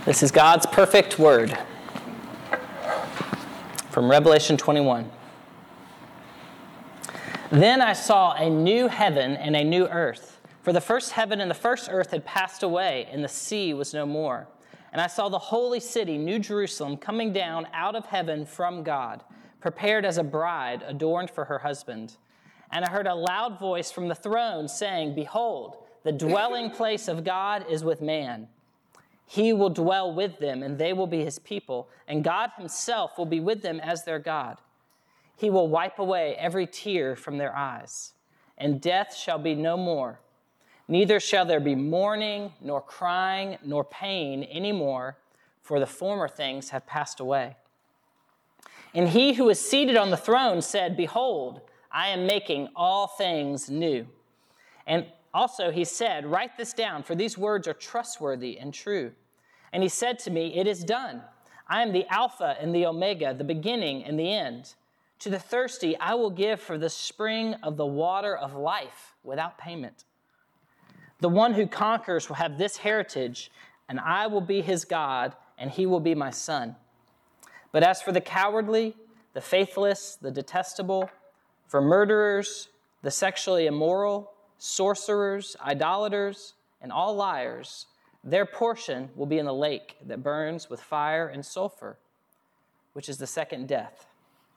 This is God's perfect word from Revelation 21. Then I saw a new heaven and a new earth, for the first heaven and the first earth had passed away, and the sea was no more. And I saw the holy city, New Jerusalem, coming down out of heaven from God, prepared as a bride adorned for her husband. And I heard a loud voice from the throne saying, "Behold, the dwelling place of God is with man. He will dwell with them, and they will be his people, and God himself will be with them as their God. He will wipe away every tear from their eyes, and death shall be no more. Neither shall there be mourning, nor crying, nor pain any more, for the former things have passed away." And he who was seated on the throne said, "Behold, I am making all things new." And also he said, "Write this down, for these words are trustworthy and true." And he said to me, "It is done. I am the Alpha and the Omega, the beginning and the end. To the thirsty I will give for the spring of the water of life without payment. The one who conquers will have this heritage, and I will be his God, and he will be my son. But as for the cowardly, the faithless, the detestable, for murderers, the sexually immoral, sorcerers, idolaters, and all liars, their portion will be in the lake that burns with fire and sulfur, which is the second death."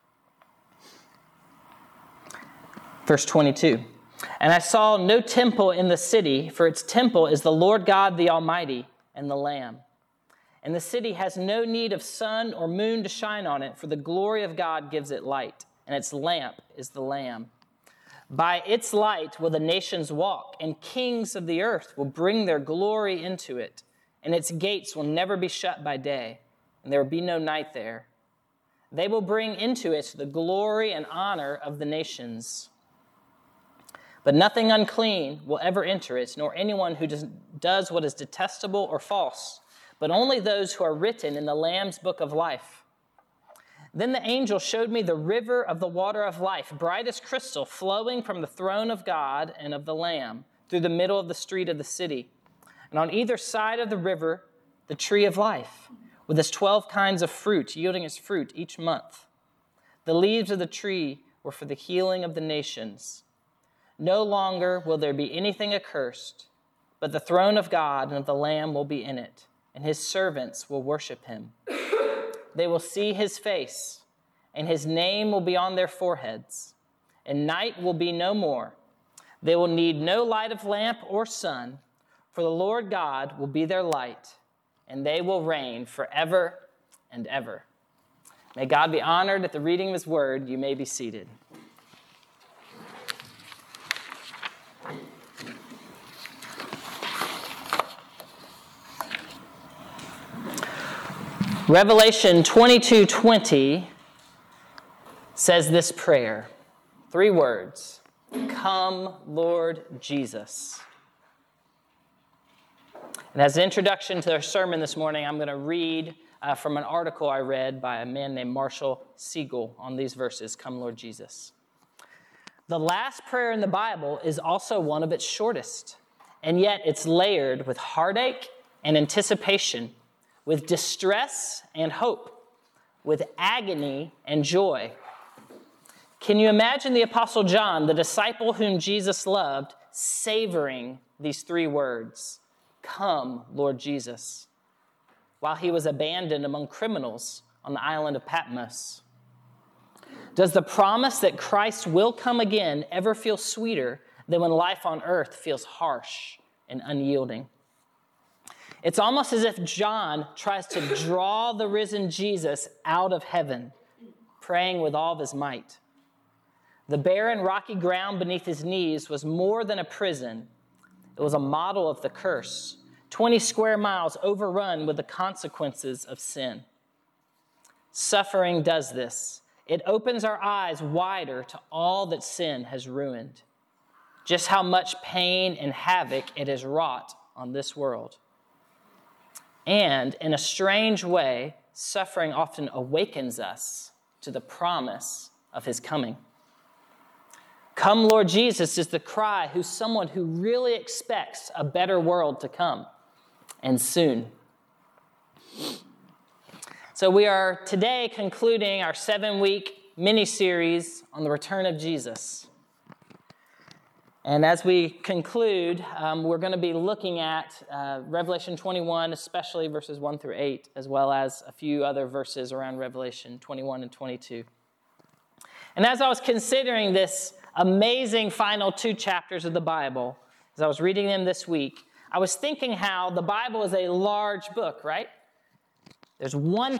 Verse 22, "And I saw no temple in the city, for its temple is the Lord God the Almighty and the Lamb. And the city has no need of sun or moon to shine on it, for the glory of God gives it light, and its lamp is the Lamb. By its light will the nations walk, and kings of the earth will bring their glory into it. And its gates will never be shut by day, and there will be no night there. They will bring into it the glory and honor of the nations. But nothing unclean will ever enter it, nor anyone who does what is detestable or false, but only those who are written in the Lamb's book of life. Then the angel showed me the river of the water of life, bright as crystal, flowing from the throne of God and of the Lamb through the middle of the street of the city. And on either side of the river, the tree of life, with its 12 kinds of fruit, yielding its fruit each month. The leaves of the tree were for the healing of the nations. No longer will there be anything accursed, but the throne of God and of the Lamb will be in it, and his servants will worship him. They will see his face, and his name will be on their foreheads, and night will be no more. They will need no light of lamp or sun, for the Lord God will be their light, and they will reign forever and ever." May God be honored at the reading of his word. You may be seated. Revelation 22:20 says this prayer, 3 words, "Come, Lord Jesus." And as an introduction to our sermon this morning, I'm going to read from an article I read by a man named Marshall Siegel on these verses, "Come, Lord Jesus." The last prayer in the Bible is also one of its shortest, and yet it's layered with heartache and anticipation, with distress and hope, with agony and joy. Can you imagine the Apostle John, the disciple whom Jesus loved, savoring these 3 words, "Come, Lord Jesus," while he was abandoned among criminals on the island of Patmos? Does the promise that Christ will come again ever feel sweeter than when life on earth feels harsh and unyielding? It's almost as if John tries to draw the risen Jesus out of heaven, praying with all of his might. The barren, rocky ground beneath his knees was more than a prison. It was a model of the curse, 20 square miles overrun with the consequences of sin. Suffering does this. It opens our eyes wider to all that sin has ruined, just how much pain and havoc it has wrought on this world. And in a strange way, suffering often awakens us to the promise of his coming. "Come, Lord Jesus" is the cry who's someone who really expects a better world to come, and soon. So we are today concluding our 7-week mini-series on the return of Jesus. And as we conclude, we're going to be looking at Revelation 21, especially verses 1 through 8, as well as a few other verses around Revelation 21 and 22. And as I was considering this amazing final 2 chapters of the Bible, as I was reading them this week, I was thinking how the Bible is a large book, right? There's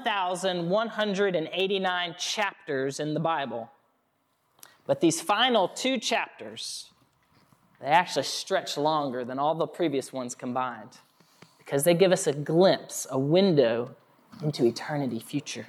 1,189 chapters in the Bible. But these final 2 chapters, they actually stretch longer than all the previous ones combined because they give us a glimpse, a window into eternity future.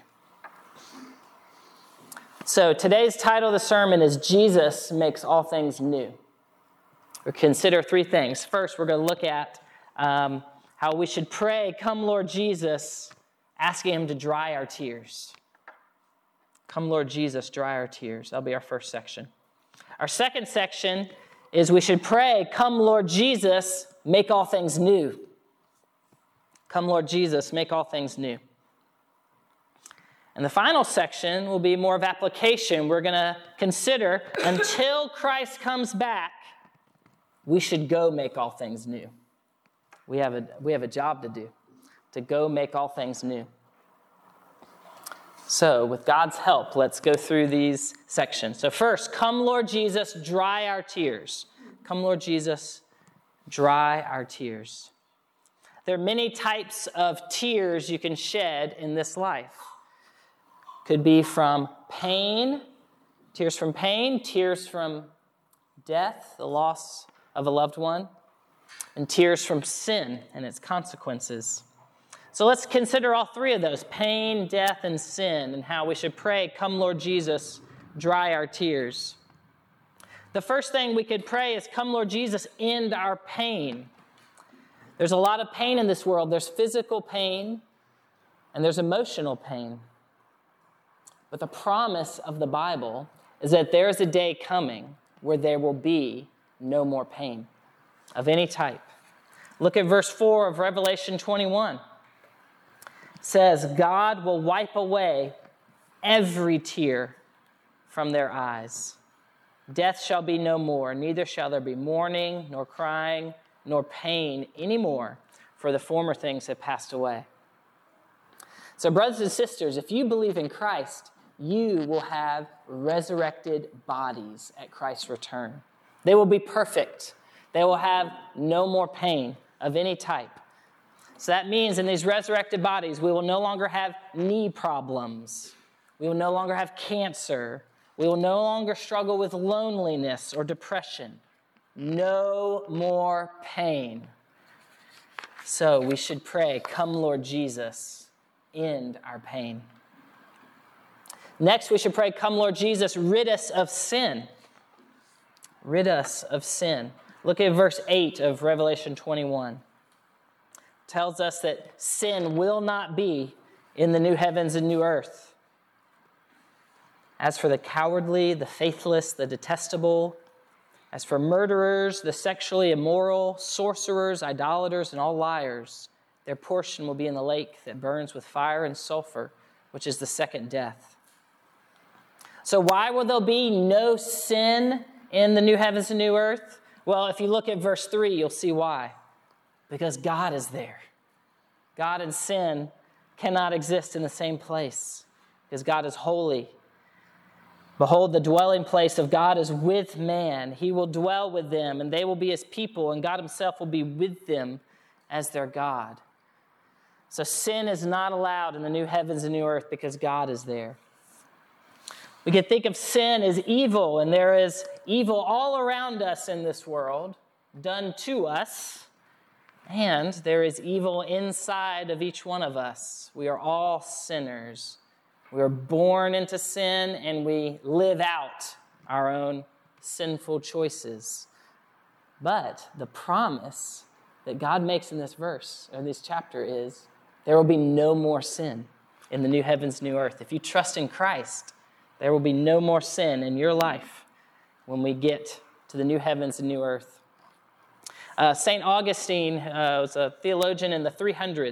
So today's title of the sermon is Jesus Makes All Things New. We'll consider 3 things. First, we're going to look at how we should pray, "Come, Lord Jesus," asking him to dry our tears. Come, Lord Jesus, dry our tears. That'll be our first section. Our second section is we should pray, "Come, Lord Jesus, make all things new." Come, Lord Jesus, make all things new. And the final section will be more of application. We're going to consider, until Christ comes back, we should go make all things new. We have a job to do, to go make all things new. So, with God's help, let's go through these sections. So first, come, Lord Jesus, dry our tears. Come, Lord Jesus, dry our tears. There are many types of tears you can shed in this life. Could be from pain, tears from death, the loss of a loved one, and tears from sin and its consequences. So let's consider all 3 of those, pain, death, and sin, and how we should pray, "Come, Lord Jesus, dry our tears." The first thing we could pray is, "Come, Lord Jesus, end our pain." There's a lot of pain in this world. There's physical pain, and there's emotional pain. But the promise of the Bible is that there is a day coming where there will be no more pain of any type. Look at verse 4 of Revelation 21. It says, "God will wipe away every tear from their eyes. Death shall be no more, neither shall there be mourning, nor crying, nor pain anymore, for the former things have passed away." So brothers and sisters, if you believe in Christ, you will have resurrected bodies at Christ's return. They will be perfect. They will have no more pain of any type. So that means in these resurrected bodies, we will no longer have knee problems. We will no longer have cancer. We will no longer struggle with loneliness or depression. No more pain. So we should pray, "Come, Lord Jesus, end our pain." Next, we should pray, "Come, Lord Jesus, rid us of sin." Rid us of sin. Look at verse 8 of Revelation 21. It tells us that sin will not be in the new heavens and new earth. As for the cowardly, the faithless, the detestable, as for murderers, the sexually immoral, sorcerers, idolaters, and all liars, their portion will be in the lake that burns with fire and sulfur, which is the second death. So why will there be no sin in the new heavens and new earth? Well, if you look at verse 3, you'll see why. Because God is there. God and sin cannot exist in the same place because God is holy. Behold, the dwelling place of God is with man. He will dwell with them, and they will be his people, and God himself will be with them as their God. So sin is not allowed in the new heavens and new earth because God is there. We can think of sin as evil, and there is evil all around us in this world, done to us, and there is evil inside of each one of us. We are all sinners. We are born into sin, and we live out our own sinful choices. But the promise that God makes in this verse, or this chapter, is there will be no more sin in the new heavens, new earth. If you trust in Christ, there will be no more sin in your life when we get to the new heavens and new earth. St. Augustine was a theologian in the 300s,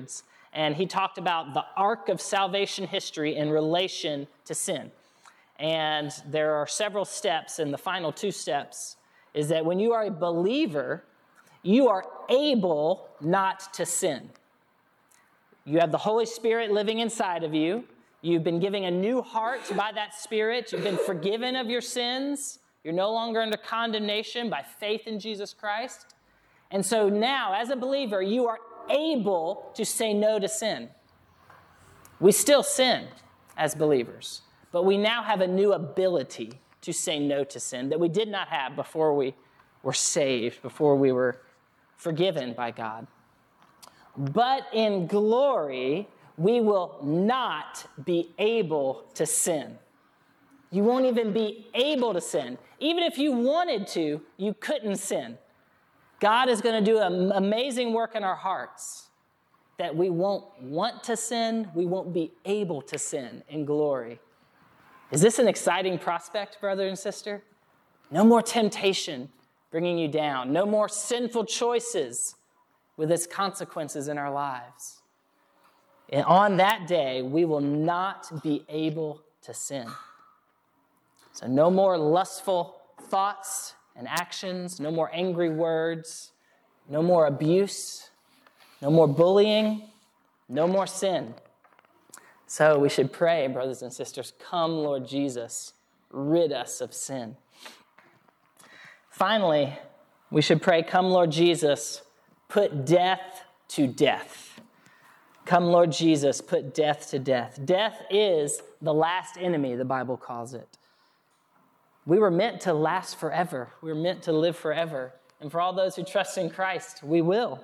and he talked about the arc of salvation history in relation to sin. And there are several steps, and the final two steps is that when you are a believer, you are able not to sin. You have the Holy Spirit living inside of you. You've been given a new heart by that Spirit. You've been forgiven of your sins. You're no longer under condemnation by faith in Jesus Christ. And so now, as a believer, you are able to say no to sin. We still sin as believers, but we now have a new ability to say no to sin that we did not have before we were saved, before we were forgiven by God. But in glory, we will not be able to sin. You won't even be able to sin. Even if you wanted to, you couldn't sin. God is going to do an amazing work in our hearts that we won't want to sin, we won't be able to sin in glory. Is this an exciting prospect, brother and sister? No more temptation bringing you down. No more sinful choices with its consequences in our lives. And on that day, we will not be able to sin. So no more lustful thoughts and actions, no more angry words, no more abuse, no more bullying, no more sin. So we should pray, brothers and sisters, come, Lord Jesus, rid us of sin. Finally, we should pray, come, Lord Jesus, put death to death. Come, Lord Jesus, put death to death. Death is the last enemy, the Bible calls it. We were meant to last forever. We were meant to live forever. And for all those who trust in Christ, we will.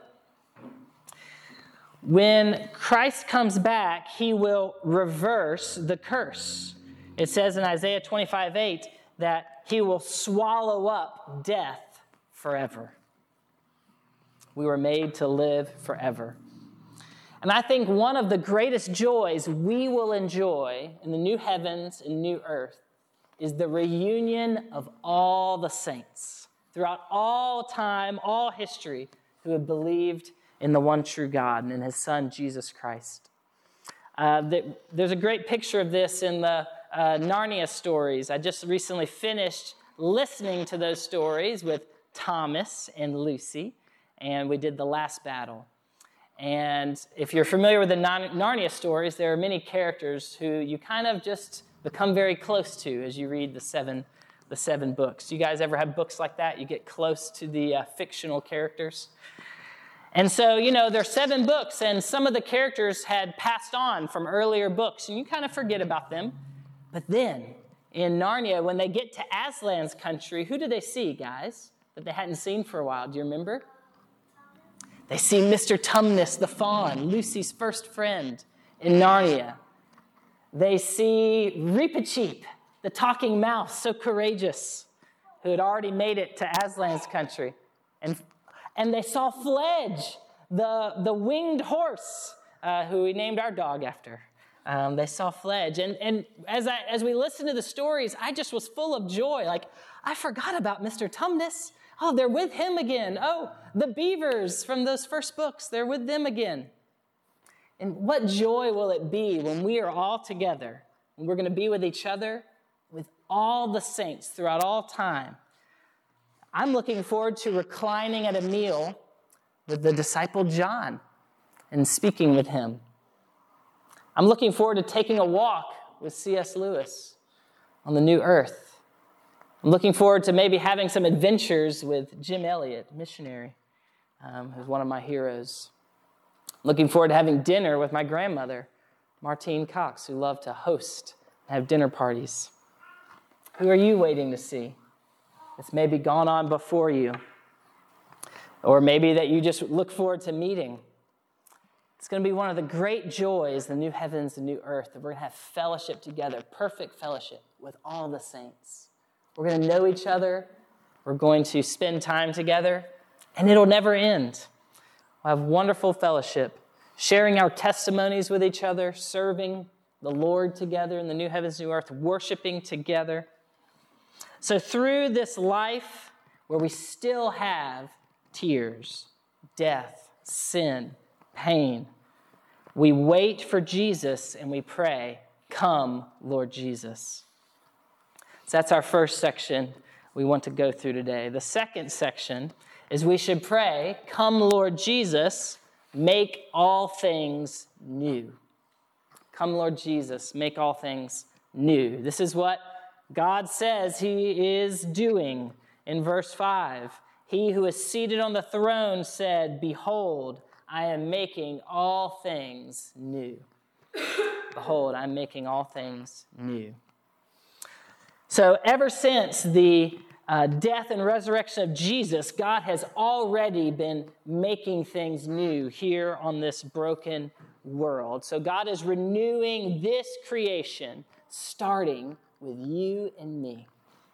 When Christ comes back, he will reverse the curse. It says in Isaiah 25:8 that he will swallow up death forever. We were made to live forever. And I think one of the greatest joys we will enjoy in the new heavens and new earth is the reunion of all the saints throughout all time, all history, who have believed in the one true God and in his Son, Jesus Christ. There's a great picture of this in the Narnia stories. I just recently finished listening to those stories with Thomas and Lucy, and we did the last battle. And if you're familiar with the Narnia stories, there are many characters who you kind of just become very close to as you read the seven books. You guys ever have books like that? You get close to the fictional characters? And so, there's 7 books, and some of the characters had passed on from earlier books, and you kind of forget about them. But then, in Narnia, when they get to Aslan's country, who do they see, guys, that they hadn't seen for a while? Do you remember? They see Mr. Tumnus the fawn, Lucy's first friend in Narnia. They see Reepicheep, the talking mouse, so courageous, who had already made it to Aslan's country. And they saw Fledge, the winged horse, who we named our dog after. They saw Fledge. And as we listened to the stories, I just was full of joy. Like, I forgot about Mr. Tumnus. Oh, they're with him again. Oh, the beavers from those first books, they're with them again. And what joy will it be when we are all together, and we're going to be with each other, with all the saints throughout all time. I'm looking forward to reclining at a meal with the disciple John and speaking with him. I'm looking forward to taking a walk with C.S. Lewis on the new earth. I'm looking forward to maybe having some adventures with Jim Elliot, missionary, who's one of my heroes. Looking forward to having dinner with my grandmother, Martine Cox, who loved to host and have dinner parties. Who are you waiting to see? It's maybe gone on before you. Or maybe that you just look forward to meeting. It's going to be one of the great joys, the new heavens and new earth, that we're going to have fellowship together, perfect fellowship with all the saints. We're going to know each other. We're going to spend time together, and it'll never end. We'll have wonderful fellowship, sharing our testimonies with each other, serving the Lord together in the new heavens, new earth, worshiping together. So through this life where we still have tears, death, sin, pain, We wait for Jesus and we pray, "Come, Lord Jesus." So that's our first section we want to go through today. The second section is we should pray, "Come, Lord Jesus, make all things new." Come, Lord Jesus, make all things new. This is what God says he is doing in verse 5. He who is seated on the throne said, "Behold, I am making all things new." Behold, I'm making all things new. So ever since the death and resurrection of Jesus, God has already been making things new here on this broken world. So God is renewing this creation, starting with you and me.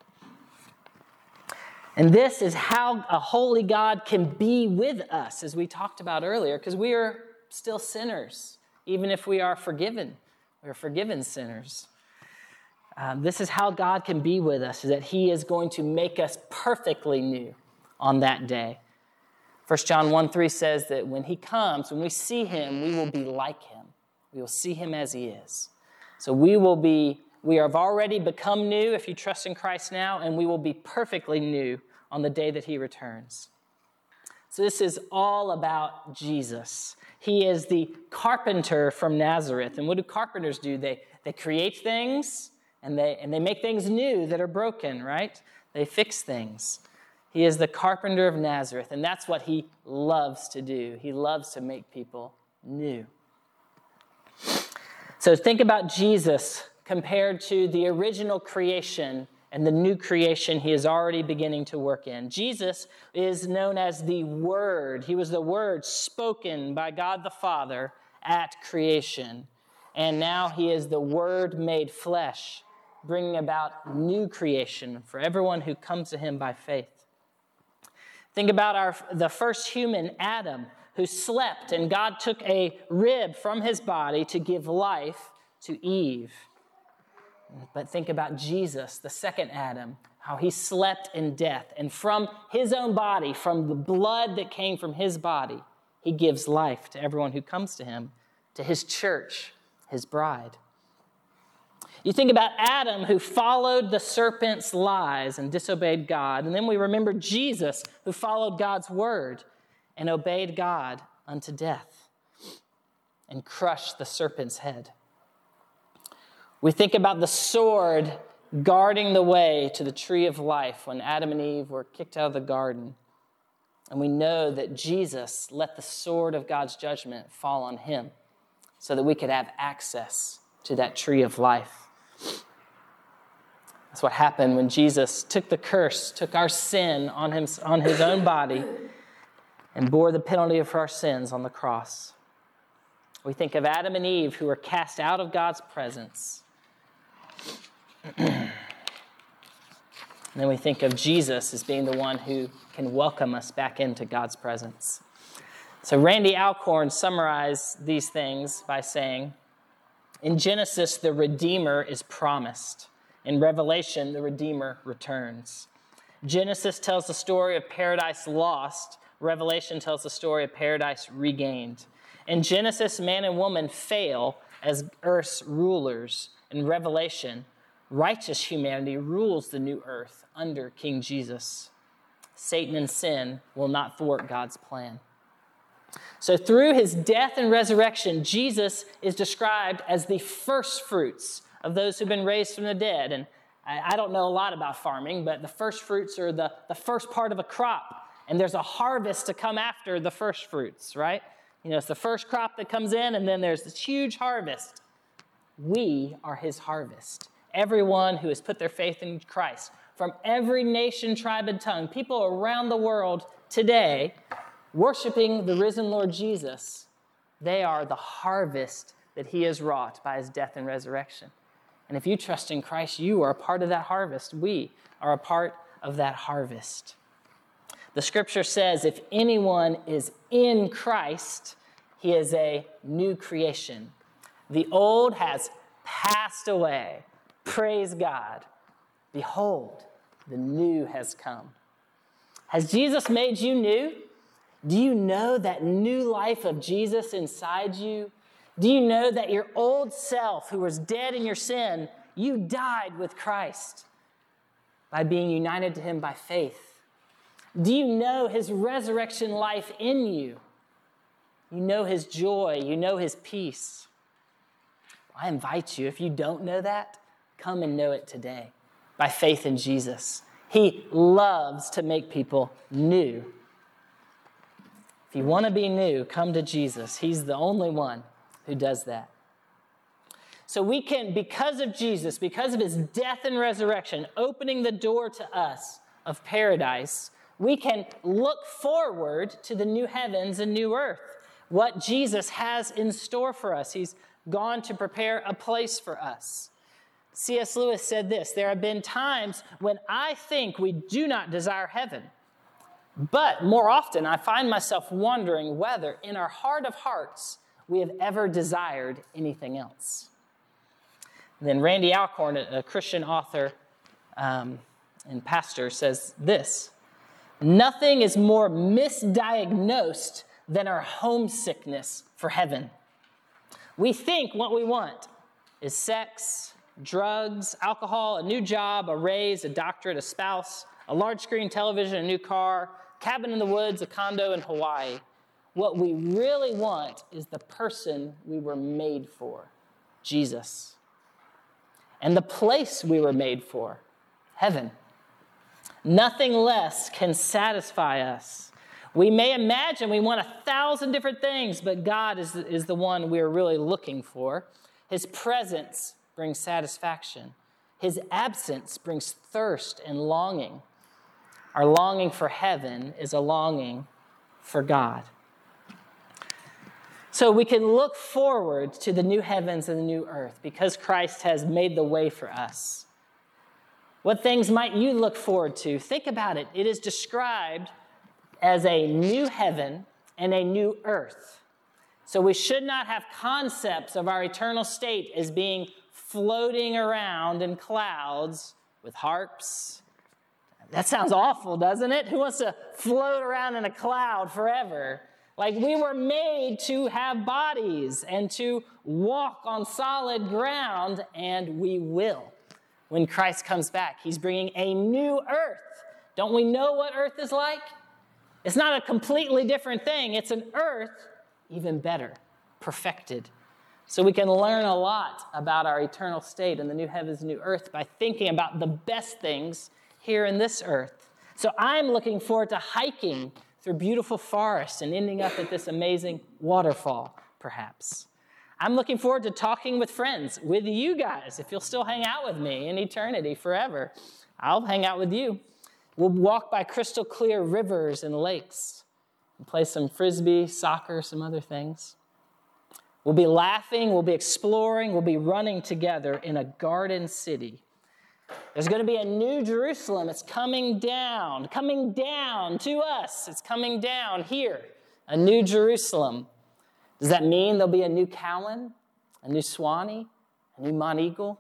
And this is how a holy God can be with us, as we talked about earlier, because we are still sinners, even if we are forgiven. We are forgiven sinners. This is how God can be with us, is that he is going to make us perfectly new on that day. 1 John 1:3 says that when he comes, when we see him, we will be like him. We will see him as he is. So we have already become new if you trust in Christ now, and we will be perfectly new on the day that he returns. So this is all about Jesus. He is the carpenter from Nazareth. And what do carpenters do? They create things, and they make things new that are broken, right? They fix things. He is the carpenter of Nazareth, and that's what he loves to do. He loves to make people new. So think about Jesus compared to the original creation and the new creation he is already beginning to work in. Jesus is known as the Word. He was the Word spoken by God the Father at creation. And now he is the Word made flesh, bringing about new creation for everyone who comes to him by faith. Think about the first human, Adam, who slept, and God took a rib from his body to give life to Eve. But think about Jesus, the second Adam, how he slept in death. And from his own body, from the blood that came from his body, he gives life to everyone who comes to him, to his church, his bride. You think about Adam, who followed the serpent's lies and disobeyed God. And then we remember Jesus, who followed God's word and obeyed God unto death and crushed the serpent's head. We think about the sword guarding the way to the tree of life when Adam and Eve were kicked out of the garden. And we know that Jesus let the sword of God's judgment fall on him so that we could have access to that tree of life. That's what happened when Jesus took the curse, took our sin on his own body, and bore the penalty of our sins on the cross. We think of Adam and Eve who were cast out of God's presence. And then we think of Jesus as being the one who can welcome us back into God's presence. So Randy Alcorn summarized these things by saying, in Genesis, the Redeemer is promised. In Revelation, the Redeemer returns. Genesis tells the story of paradise lost. Revelation tells the story of paradise regained. In Genesis, man and woman fail as earth's rulers. In Revelation, righteous humanity rules the new earth under King Jesus. Satan and sin will not thwart God's plan. So through his death and resurrection, Jesus is described as the first fruits of those who've been raised from the dead. And I don't know a lot about farming, but the first fruits are the first part of a crop. And there's a harvest to come after the first fruits, right? You know, it's the first crop that comes in, and then there's this huge harvest. We are his harvest. Everyone who has put their faith in Christ, from every nation, tribe, and tongue, people around the world today, worshiping the risen Lord Jesus, they are the harvest that he has wrought by his death and resurrection. And if you trust in Christ, you are a part of that harvest. We are a part of that harvest. The scripture says if anyone is in Christ, he is a new creation. The old has passed away. Praise God. Behold, the new has come. Has Jesus made you new? Do you know that new life of Jesus inside you? Do you know that your old self, who was dead in your sin, you died with Christ by being united to him by faith? Do you know his resurrection life in you? You know his joy. You know his peace. I invite you, if you don't know that, come and know it today by faith in Jesus. He loves to make people new. If you want to be new, come to Jesus. He's the only one who does that. So we can, because of Jesus, because of his death and resurrection, opening the door to us of paradise, we can look forward to the new heavens and new earth, what Jesus has in store for us. He's gone to prepare a place for us. C.S. Lewis said this, "There have been times when I think we do not desire heaven, but more often I find myself wondering whether in our heart of hearts we have ever desired anything else." Then Randy Alcorn, a Christian author and pastor, says this, "Nothing is more misdiagnosed than our homesickness for heaven. We think what we want is sex, drugs, alcohol, a new job, a raise, a doctorate, a spouse, a large screen television, a new car, cabin in the woods, a condo in Hawaii. What we really want is the person we were made for, Jesus. And the place we were made for, heaven. Nothing less can satisfy us. We may imagine we want 1,000 different things, but God is the one we are really looking for. His presence brings satisfaction. His absence brings thirst and longing. Our longing for heaven is a longing for God. So we can look forward to the new heavens and the new earth because Christ has made the way for us. What things might you look forward to? Think about it. It is described as a new heaven and a new earth. So we should not have concepts of our eternal state as being floating around in clouds with harps. That sounds awful, doesn't it? Who wants to float around in a cloud forever? Like, we were made to have bodies and to walk on solid ground, and we will. When Christ comes back, he's bringing a new earth. Don't we know what earth is like? It's not a completely different thing. It's an earth even better, perfected. So we can learn a lot about our eternal state in the new heavens and new earth by thinking about the best things here in this earth. So I'm looking forward to hiking through beautiful forests and ending up at this amazing waterfall, perhaps. I'm looking forward to talking with friends, with you guys, if you'll still hang out with me in eternity forever. I'll hang out with you. We'll walk by crystal clear rivers and lakes and play some frisbee, soccer, some other things. We'll be laughing, we'll be exploring, we'll be running together in a garden city. There's going to be a new Jerusalem. It's coming down to us. It's coming down here, a new Jerusalem. Does that mean there'll be a new Cowan, a new Swanee, a new Monteagle?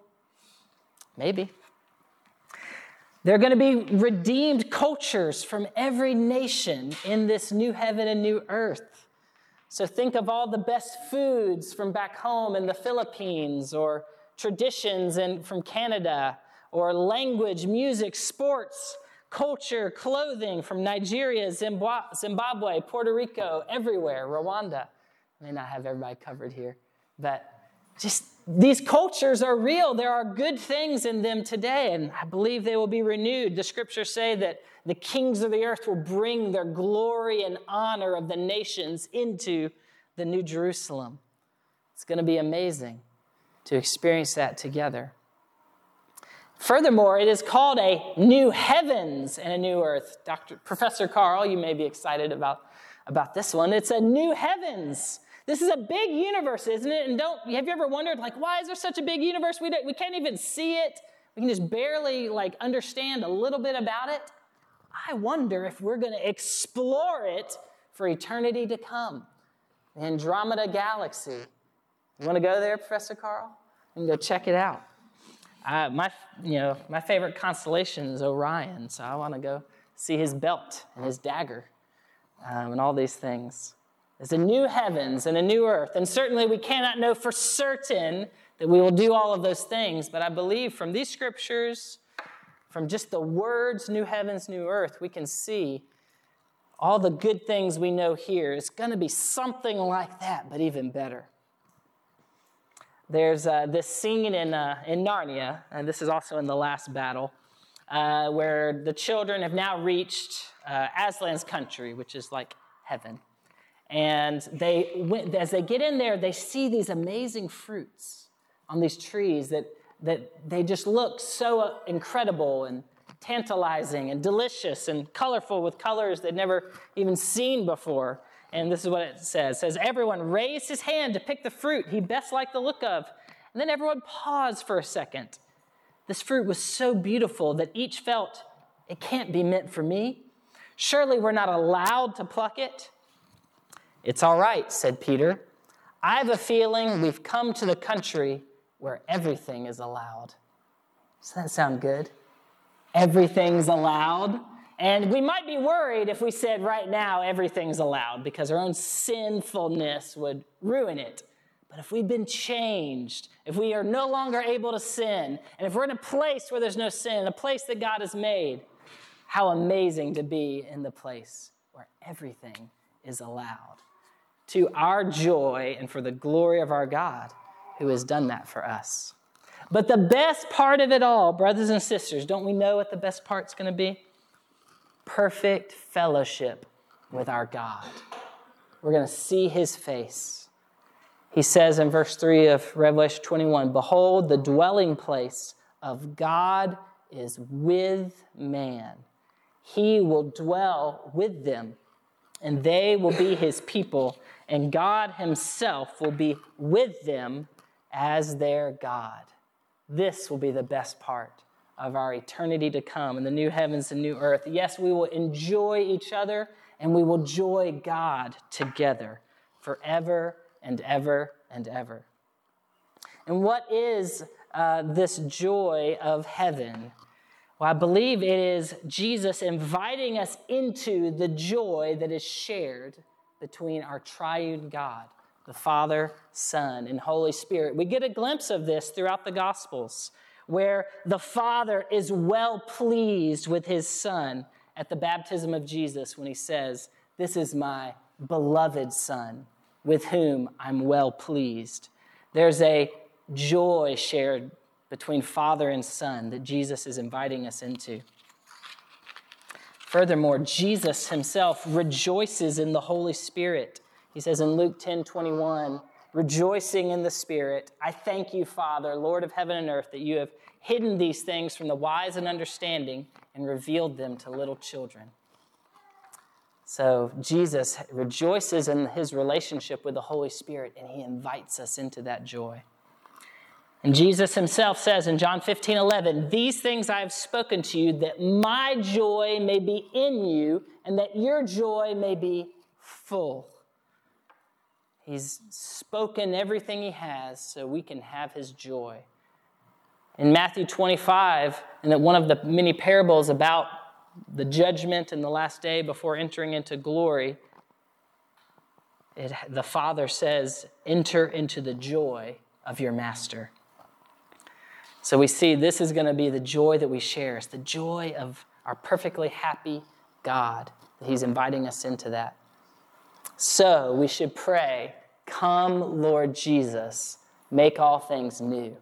Maybe. There are going to be redeemed cultures from every nation in this new heaven and new earth. So think of all the best foods from back home in the Philippines, or traditions from Canada, or language, music, sports, culture, clothing from Nigeria, Zimbabwe, Puerto Rico, everywhere, Rwanda. I may not have everybody covered here, but just these cultures are real. There are good things in them today, and I believe they will be renewed. The scriptures say that the kings of the earth will bring their glory and honor of the nations into the new Jerusalem. It's going to be amazing to experience that together. Furthermore, it is called a new heavens and a new earth. Professor Carl, you may be excited about this one. It's a new heavens. This is a big universe, isn't it? And have you ever wondered, why is there such a big universe? We can't even see it. We can just barely, understand a little bit about it. I wonder if we're going to explore it for eternity to come. The Andromeda Galaxy. You want to go there, Professor Carl? You can go check it out. My favorite constellation is Orion, so I want to go see his belt and his dagger and all these things. There's a new heavens and a new earth. And certainly we cannot know for certain that we will do all of those things. But I believe from these scriptures, from just the words, new heavens, new earth, we can see all the good things we know here. It's going to be something like that, but even better. There's this scene in Narnia, and this is also in The Last Battle, where the children have now reached Aslan's country, which is like heaven. And as they get in there, they see these amazing fruits on these trees that they just look so incredible and tantalizing and delicious and colorful with colors they'd never even seen before. And this is what it says. It says, everyone raised his hand to pick the fruit he best liked the look of. And then everyone paused for a second. This fruit was so beautiful that each felt, it can't be meant for me. Surely we're not allowed to pluck it. It's all right, said Peter. I have a feeling we've come to the country where everything is allowed. Does that sound good? Everything's allowed. And we might be worried if we said right now everything's allowed because our own sinfulness would ruin it. But if we've been changed, if we are no longer able to sin, and if we're in a place where there's no sin, a place that God has made, how amazing to be in the place where everything is allowed. To our joy and for the glory of our God who has done that for us. But the best part of it all, brothers and sisters, don't we know what the best part's going to be? Perfect fellowship with our God. We're going to see his face. He says in verse 3 of Revelation 21, behold, the dwelling place of God is with man. He will dwell with them, and they will be his people, and God himself will be with them as their God. This will be the best part of our eternity to come in the new heavens and new earth. Yes, we will enjoy each other, and we will enjoy God together forever and ever and ever. And what is this joy of heaven? Well, I believe it is Jesus inviting us into the joy that is shared between our triune God, the Father, Son, and Holy Spirit. We get a glimpse of this throughout the Gospels, where the Father is well pleased with his Son at the baptism of Jesus when he says, this is my beloved Son, with whom I'm well pleased. There's a joy shared between Father and Son that Jesus is inviting us into. Furthermore, Jesus himself rejoices in the Holy Spirit. He says in Luke 10:21, rejoicing in the Spirit, I thank you, Father, Lord of heaven and earth, that you have hidden these things from the wise and understanding and revealed them to little children. So Jesus rejoices in his relationship with the Holy Spirit, and he invites us into that joy. And Jesus himself says in John 15:11, these things I have spoken to you, that my joy may be in you, and that your joy may be full. He's spoken everything he has so we can have his joy. In Matthew 25, and that one of the many parables about the judgment in the last day before entering into glory, the Father says, enter into the joy of your master. So we see this is going to be the joy that we share. It's the joy of our perfectly happy God. He's inviting us into that. So we should pray, come, Lord Jesus, make all things new.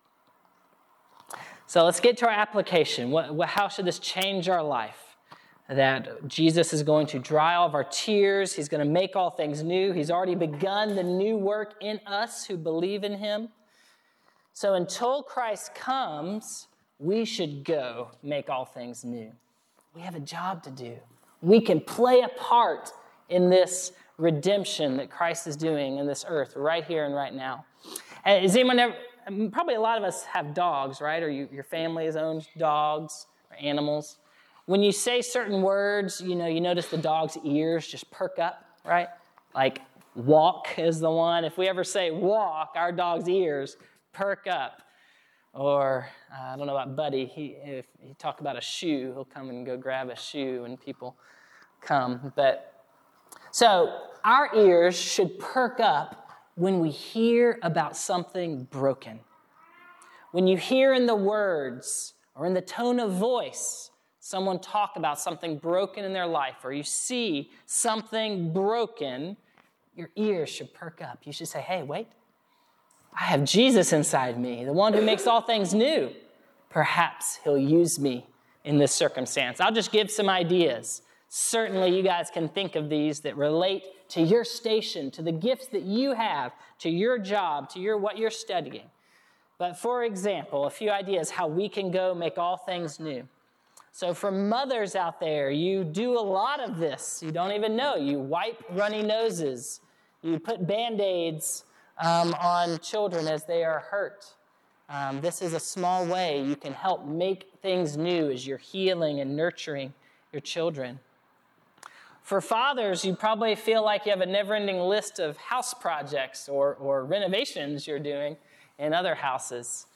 So let's get to our application. How should this change our life? That Jesus is going to dry all of our tears. He's going to make all things new. He's already begun the new work in us who believe in him. So until Christ comes, we should go make all things new. We have a job to do. We can play a part in this redemption that Christ is doing in this earth right here and right now. Has anyone ever, probably a lot of us have dogs, right? Or your family has owned dogs or animals. When you say certain words, you notice the dog's ears just perk up, right? Like walk is the one. If we ever say walk, our dog's ears perk up. Or, I don't know about Buddy, if he talk about a shoe, he'll come and go grab a shoe when people come. But So our ears should perk up when we hear about something broken. When you hear in the words or in the tone of voice someone talk about something broken in their life, or you see something broken, your ears should perk up. You should say, hey, wait, I have Jesus inside me, the one who makes all things new. Perhaps he'll use me in this circumstance. I'll just give some ideas. Certainly you guys can think of these that relate to your station, to the gifts that you have, to your job, to what you're studying. But for example, a few ideas how we can go make all things new. So for mothers out there, you do a lot of this. You don't even know. You wipe runny noses. You put Band-Aids on children as they are hurt. This is a small way you can help make things new as you're healing and nurturing your children. For fathers, you probably feel like you have a never-ending list of house projects or renovations you're doing in other houses.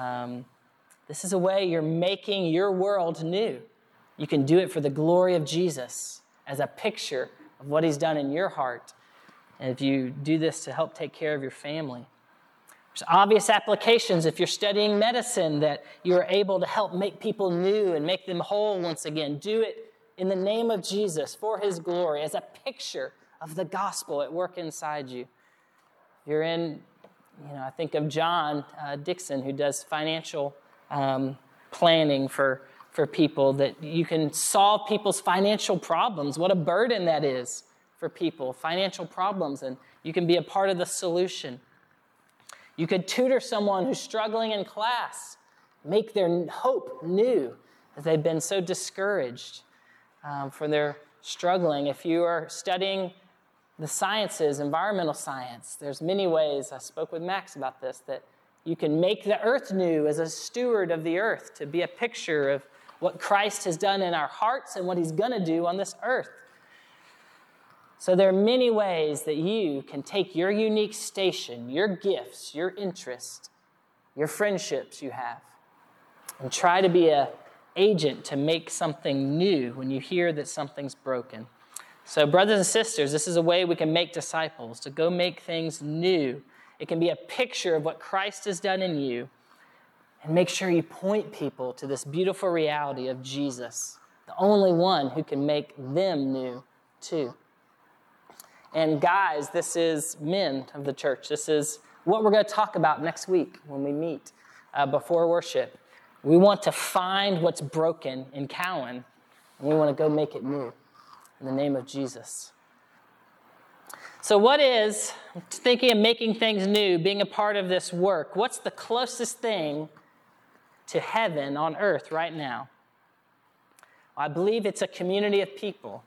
This is a way you're making your world new. You can do it for the glory of Jesus as a picture of what he's done in your heart. And if you do this to help take care of your family. There's obvious applications if you're studying medicine that you're able to help make people new and make them whole once again. Do it in the name of Jesus for his glory as a picture of the gospel at work inside you. You're in, I think of John Dixon, who does financial planning for people, that you can solve people's financial problems. What a burden that is for people, financial problems, and you can be a part of the solution. You could tutor someone who's struggling in class, make their hope new as they've been so discouraged for their struggling. If you are studying the sciences, environmental science, there's many ways, I spoke with Max about this, that you can make the earth new as a steward of the earth, to be a picture of what Christ has done in our hearts and what he's going to do on this earth. So there are many ways that you can take your unique station, your gifts, your interests, your friendships you have, and try to be an agent to make something new when you hear that something's broken. So brothers and sisters, this is a way we can make disciples, to go make things new. It can be a picture of what Christ has done in you, and make sure you point people to this beautiful reality of Jesus, the only one who can make them new too. And guys, this is men of the church. This is what we're going to talk about next week when we meet before worship. We want to find what's broken in Cowan, and we want to go make it new in the name of Jesus. So what is, thinking of making things new, being a part of this work, what's the closest thing to heaven on earth right now? I believe it's a community of people.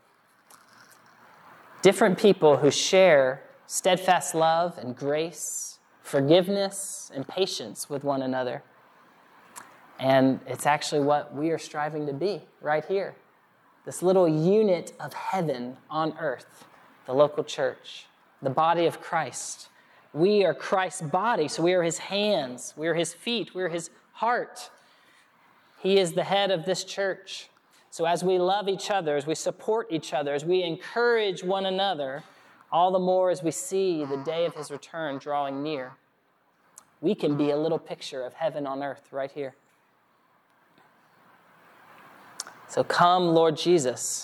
Different people who share steadfast love and grace, forgiveness and patience with one another. And it's actually what we are striving to be right here. This little unit of heaven on earth, the local church, the body of Christ. We are Christ's body, so we are his hands, we are his feet, we are his heart. He is the head of this church. So as we love each other, as we support each other, as we encourage one another, all the more as we see the day of his return drawing near, we can be a little picture of heaven on earth right here. So come, Lord Jesus.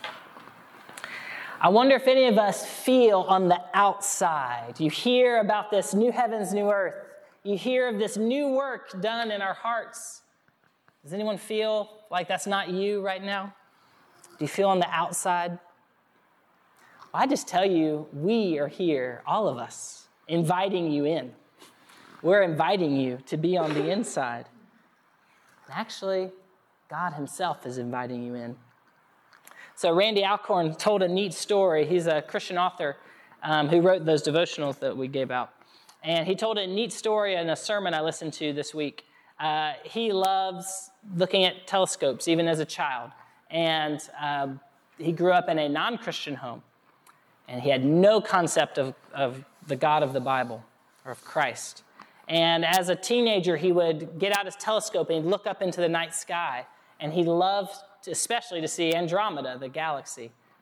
I wonder if any of us feel on the outside. You hear about this new heavens, new earth. You hear of this new work done in our hearts. Does anyone feel like that's not you right now? Do you feel on the outside? Well, I just tell you, we are here, all of us, inviting you in. We're inviting you to be on the inside. And actually, God himself is inviting you in. So Randy Alcorn told a neat story. He's a Christian author who wrote those devotionals that we gave out. And he told a neat story in a sermon I listened to this week. He loves looking at telescopes, even as a child. And he grew up in a non-Christian home. And he had no concept of the God of the Bible or of Christ. And as a teenager, he would get out his telescope and he'd look up into the night sky. And he loved especially to see Andromeda, the galaxy.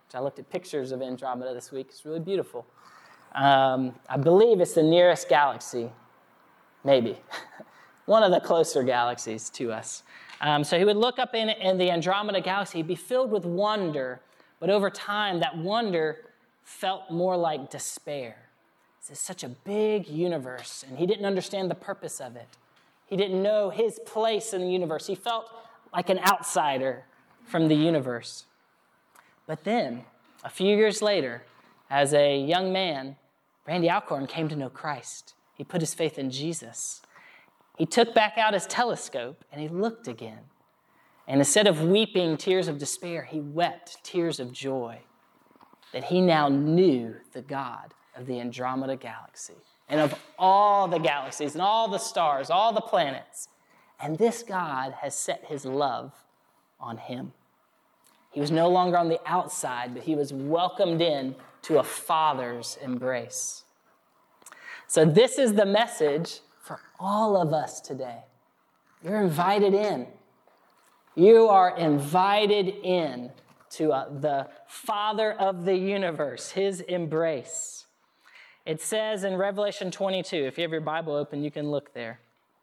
which I looked at pictures of Andromeda this week. It's really beautiful. I believe it's the nearest galaxy, maybe. One of the closer galaxies to us. So he would look up in the Andromeda galaxy. He'd be filled with wonder, but over time, that wonder felt more like despair. It's such a big universe, and he didn't understand the purpose of it. He didn't know his place in the universe. He felt like an outsider from the universe. But then, a few years later, as a young man, Randy Alcorn came to know Christ. He put his faith in Jesus. He took back out his telescope and he looked again. And instead of weeping tears of despair, he wept tears of joy that he now knew the God of the Andromeda galaxy and of all the galaxies and all the stars, all the planets. And this God has set his love on him. He was no longer on the outside, but he was welcomed in to a father's embrace. So this is the message for all of us today. You're invited in. You are invited in to the Father of the universe, his embrace. It says in Revelation 22, if you have your Bible open, you can look there.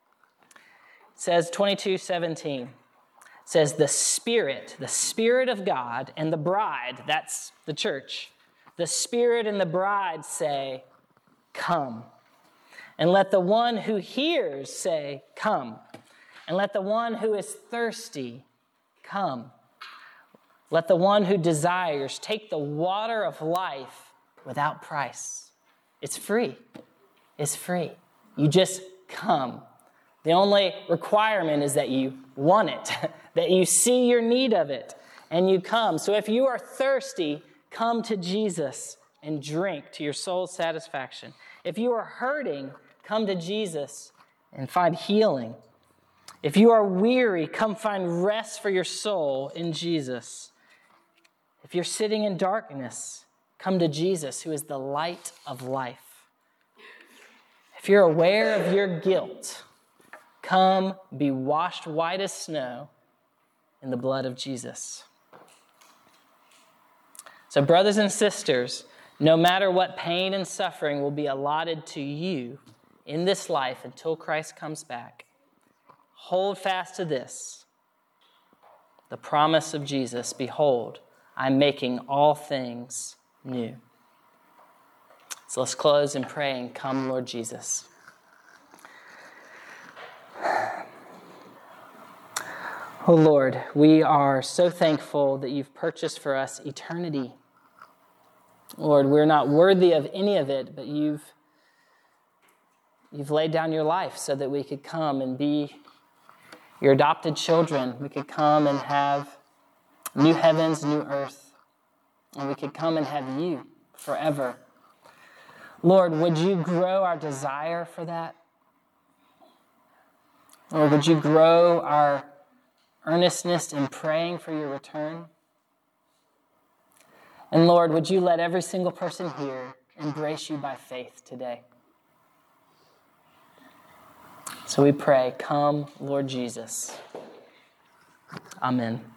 It says 22:17. It says, the Spirit of God and the bride, that's the church, the Spirit and the bride say, come. And let the one who hears say, come. And let the one who is thirsty come. Let the one who desires take the water of life without price. It's free. It's free. You just come. The only requirement is that you want it, that you see your need of it, and you come. So if you are thirsty, come to Jesus and drink to your soul's satisfaction. If you are hurting, come to Jesus and find healing. If you are weary, come find rest for your soul in Jesus. If you're sitting in darkness, come to Jesus, who is the light of life. If you're aware of your guilt, come be washed white as snow in the blood of Jesus. So brothers and sisters, no matter what pain and suffering will be allotted to you in this life until Christ comes back, hold fast to this, the promise of Jesus, behold, I'm making all things new. So let's close in praying, come Lord Jesus. Oh Lord, we are so thankful that you've purchased for us eternity. Lord, we're not worthy of any of it, but you've laid down your life so that we could come and be your adopted children. We could come and have new heavens, new earth, and we could come and have you forever. Lord, would you grow our desire for that? Lord, would you grow our earnestness in praying for your return? And Lord, would you let every single person here embrace you by faith today? So we pray, come, Lord Jesus. Amen.